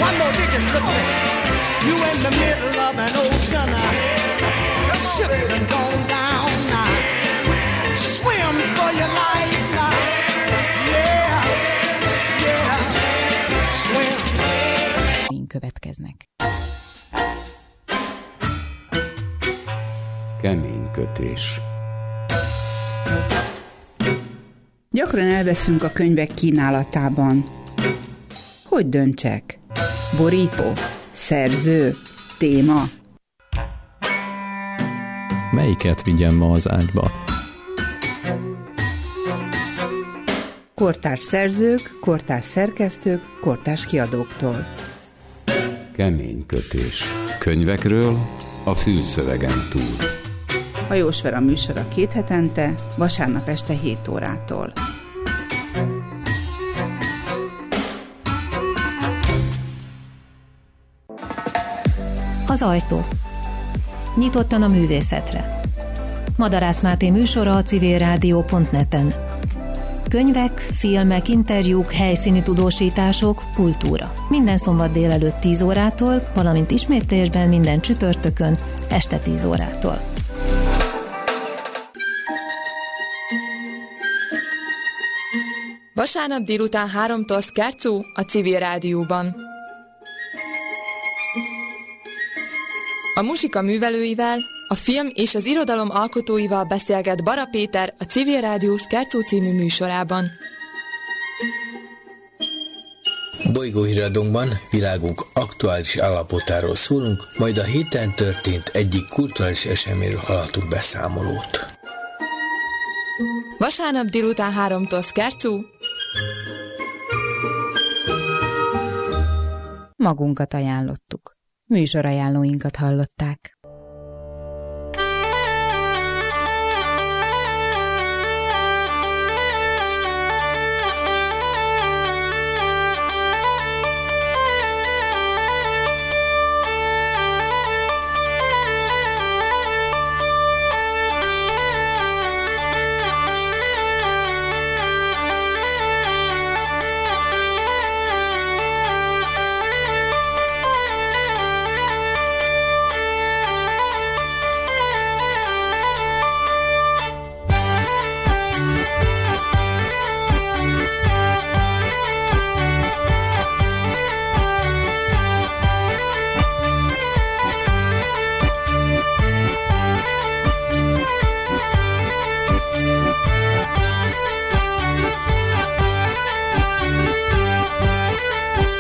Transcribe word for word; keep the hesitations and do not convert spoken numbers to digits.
One more day, just look at it. You in the middle of an ocean, uh, ship done gone down now. Swim for your life now. Yeah, yeah, swim. Következnek. Kemény kötés. Gyakran elveszünk a könyvek kínálatában. Hogy döntsek? Borító? Szerző? Téma? Melyiket vigyem ma az ágyba? Kortárs szerzők, kortárs szerkesztők, kortárs kiadóktól. Kemény kötés. Könyvekről a fülszövegen túl. Hajós Vera műsora két hetente, vasárnap este hét órától. Az ajtó. Nyitottan a művészetre. Madarász Máté műsora a civil rádió pont net-en. Könyvek, filmek, interjúk, helyszíni tudósítások, kultúra. Minden szombat délelőtt tíz órától, valamint ismétlésben minden csütörtökön este tíz órától. Vasárnap délután háromtól Szkárcú a Civil Rádióban. A muzsika művelőivel, a film és az irodalom alkotóival beszélget Bara Péter a Civil Rádió Szkárcú című műsorában. Bolygóhíradónkban világunk aktuális állapotáról szólunk, majd a héten történt egyik kulturális eseményről hallhatunk beszámolót. Vasárnap délután háromtól Szkárcú. Magunkat ajánlottuk. Műsorajánlóinkat hallották.